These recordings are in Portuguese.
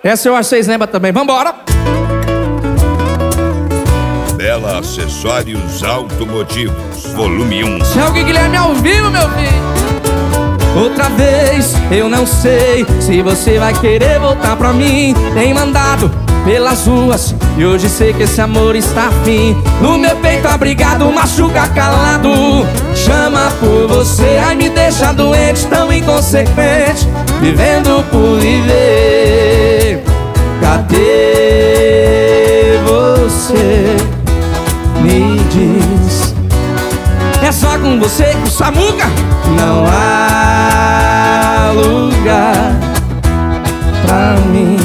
Essa eu acho que vocês lembram também. Vambora! Bela Acessórios Automotivos, volume 1. Selgue Guilherme ao vivo, meu filho. Outra vez, eu não sei se você vai querer voltar pra mim. Tem mandado pelas ruas e hoje sei que esse amor está fim. No meu peito abrigado, machuca calado. Chama por você, ai me deixa doente, tão inconsequente, vivendo por viver. Cadê você? Me diz. É só com você, com Samuca? Não há lugar pra mim.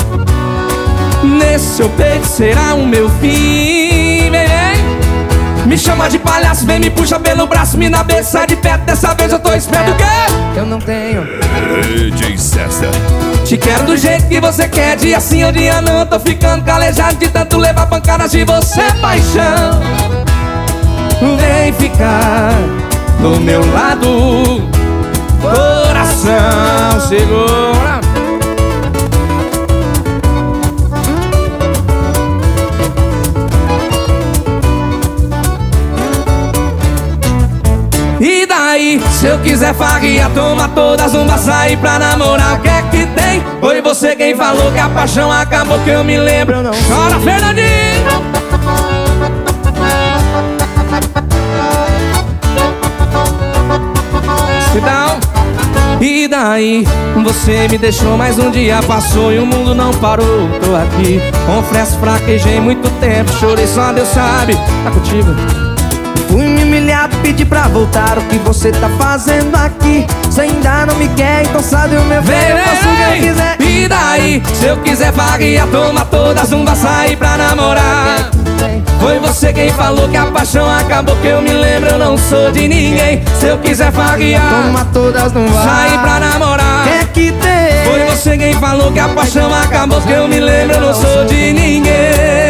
Nesse seu peito será o meu fim, vem. Me chama de palhaço, vem me puxa pelo braço, me nabeça, sai de perto, dessa vez eu tô esperto. O quê? Eu não tenho. DJ César. Te quero do jeito que você quer, dia sim ou dia não. Tô ficando calejado de tanto levar pancadas de você, paixão. Vem ficar do meu lado, coração, segura. E daí, se eu quiser farria, toma todas, não vai sair pra namorar. O que é que tem? Foi você quem falou que a paixão acabou, que eu me lembro. Não chora, Fernandinho! E daí, você me deixou, mais um dia passou e o mundo não parou. Tô aqui, confesso, fraquejei muito tempo, chorei, só Deus sabe. Tá contigo? Fui me humilhado, pedi pra voltar. O que você tá fazendo aqui? Você ainda não me quer, então sabe o meu bem, eu faço o que eu quiser. E daí, se eu quiser farria, toma todas, não vai sair pra namorar. Foi você quem falou que a paixão acabou, que eu me lembro, eu não sou de ninguém. Se eu quiser farriar, toma todas, não vai sair pra namorar. Quer que tem? Foi você quem falou que a paixão acabou, que eu me lembro, eu não sou de ninguém.